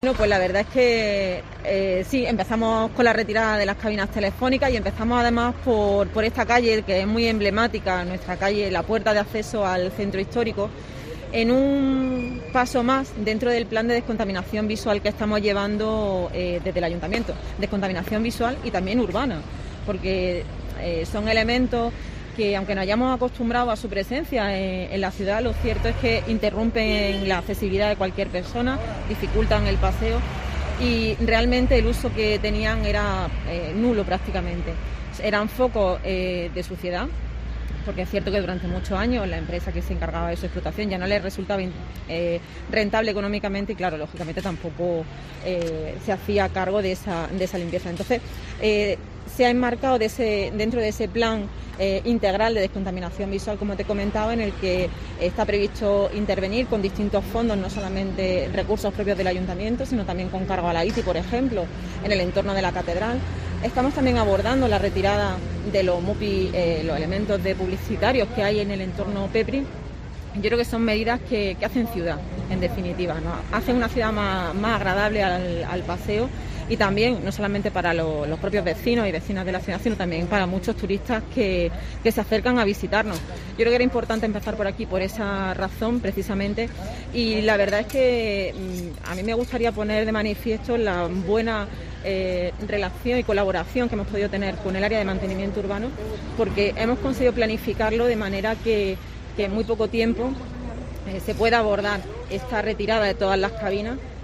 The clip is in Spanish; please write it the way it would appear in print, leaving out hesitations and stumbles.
No, pues la verdad es que sí, empezamos con la retirada de las cabinas telefónicas y empezamos además por esta calle que es muy emblemática, nuestra calle, la puerta de acceso al centro histórico, en un paso más dentro del plan de descontaminación visual que estamos llevando desde el ayuntamiento, descontaminación visual y también urbana, porque son elementos que, aunque nos hayamos acostumbrado a su presencia en la ciudad, lo cierto es que interrumpen la accesibilidad de cualquier persona, dificultan el paseo y realmente el uso que tenían era nulo prácticamente. Eran focos de suciedad, porque es cierto que durante muchos años la empresa que se encargaba de su explotación ya no les resultaba rentable económicamente y, claro, lógicamente tampoco se hacía cargo de esa limpieza. Entonces, se ha enmarcado dentro de ese plan integral de descontaminación visual, como te he comentado, en el que está previsto intervenir con distintos fondos, no solamente recursos propios del ayuntamiento, sino también con cargo a la ITI, por ejemplo, en el entorno de la catedral. Estamos también abordando la retirada de los MUPI, los elementos publicitarios que hay en el entorno PEPRI. Yo creo que son medidas que hacen ciudad, en definitiva, ¿no? Hacen una ciudad más agradable al paseo y también, no solamente para los propios vecinos y vecinas de la ciudad, sino también para muchos turistas que se acercan a visitarnos. Yo creo que era importante empezar por aquí, por esa razón precisamente, y la verdad es que a mí me gustaría poner de manifiesto la buena relación y colaboración que hemos podido tener con el área de mantenimiento urbano, porque hemos conseguido planificarlo de manera que en muy poco tiempo se pueda abordar esta retirada de todas las cabinas